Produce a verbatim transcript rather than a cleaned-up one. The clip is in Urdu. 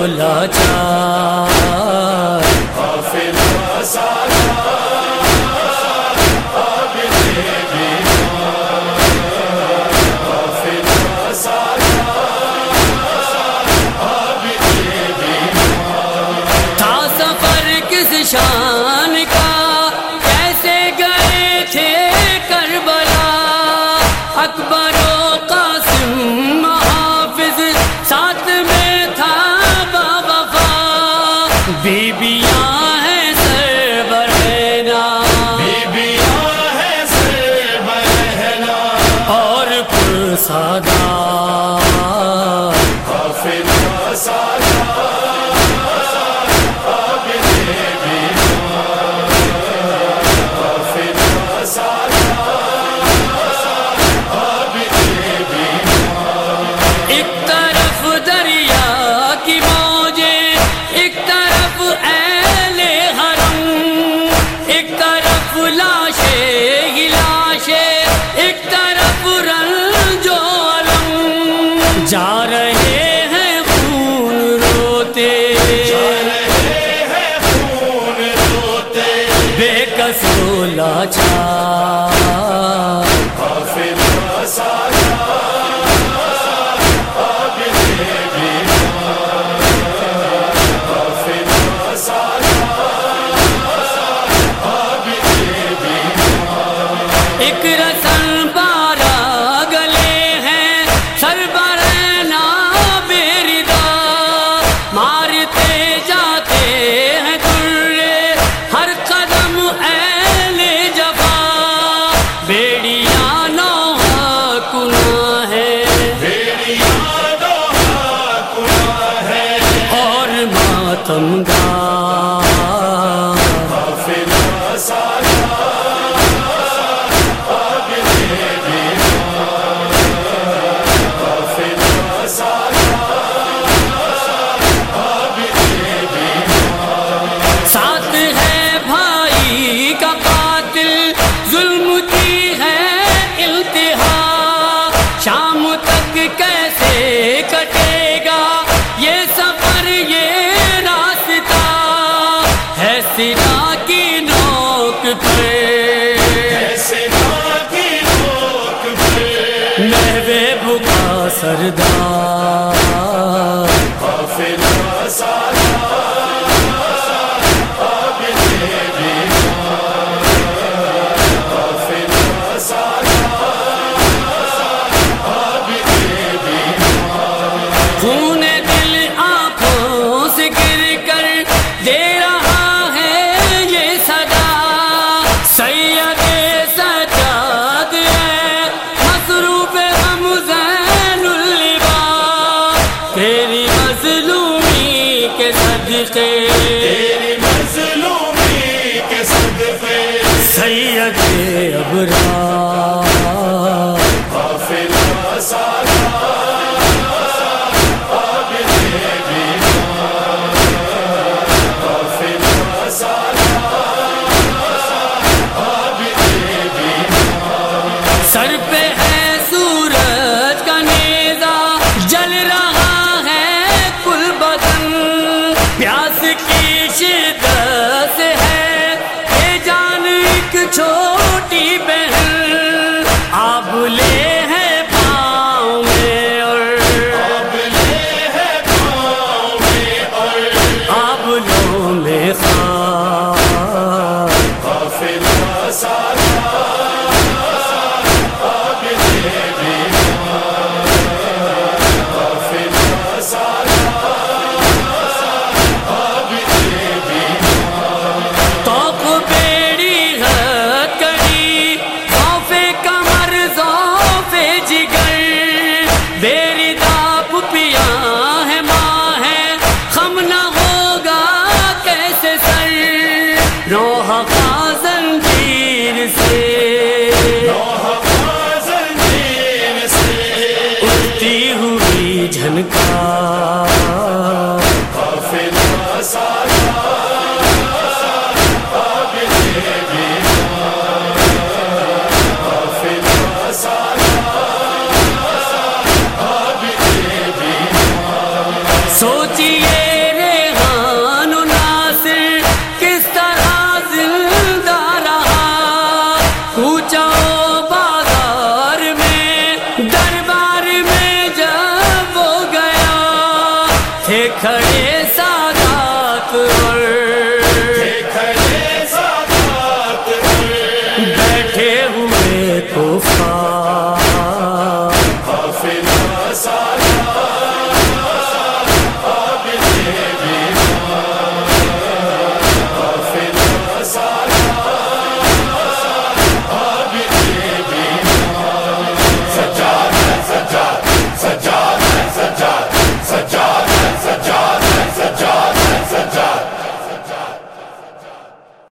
لاچار قافلہ سالار عابد بیمار، قافلہ سالار عابد بیمار۔ تھا سفر کس شان کا، کیسے گئے تھے کربلا، اکبر و قاسم محافظ ساتھ میں تھا باوفا، بیبیاں ہیں سربرہنا، بیبیاں ہیں سربرہنا اور پرسادار قافلہ سالار عابد بیمار، قافلہ سالار عابد بیمار۔ ایک طرف دریا کی موجیں، ایک طرف اہل حرم، ایک طرف لاشیں ہی لاشیں، ایک طرف رنج و علم، جا رہے ہیں خون روتے، جا رہے ہیں خون روتے، بے کس و لاچار قافلہ سالار عابد بیمار، قافلہ سالار عابد بیمار۔ ایک رسن بارہ گلے ہیں سربرہنا بے ردا، مارتے جاتے ہیں درے ہر قدم اہل جفا، بیڑیاں نوحہ کنا ہے، بیڑیاں دوحہ کنا ہے، اور ماتم گار قافلہ سالار عابد بیمار، قافلہ سالار عابد بیمار۔ ساتھ ہے بھائی کا قاتل، ظلم کی ہے انتہا، شام تک کیسے کٹے گا یہ سفر یہ راستہ، ہے سرا کی نوک پہ ایسے ماں کی نوک پہ محو بکا سردار قافلہ سالار عابد بیمار، قافلہ سالار عابد بیمار۔ خون دل آنکھوں سے گر کر دے رہا ہے یہ صدا، سید سجاد ہے مصروف ہم زین اللباس، تیری مظلومی کے صدقے تیری مظلومی کے صدقے سید ابرار قافلہ سالار عابد بیمار، قافلہ سالار عابد بیمار۔ سر پہ ہے سورج کا نیزہ، جل رہا ہے کل بدن، پیاس کی شدت سے ہے یہ جان ایک چھوٹی بہن، آب لے ہے پاؤں میں اور اب لے ہے پاؤں میں اور آبلوں میں خار قافلہ سالار عابد بیمار، قافلہ سالار عابد بیمار۔ توق بیڑی ہتھ کڑی، ذوف کمر ذوف جگر، بیری داپ پیاں ہے ماں ہے، خم نہ ہوگا کیسے سر، روح کا زنجیر سے لوح زنجیر سے اٹھتی ہوئی جھنکار قافلہ سالار عابد بیمار، قافلہ سالار عابد بیمار۔ سوچئے بڑے سادات اور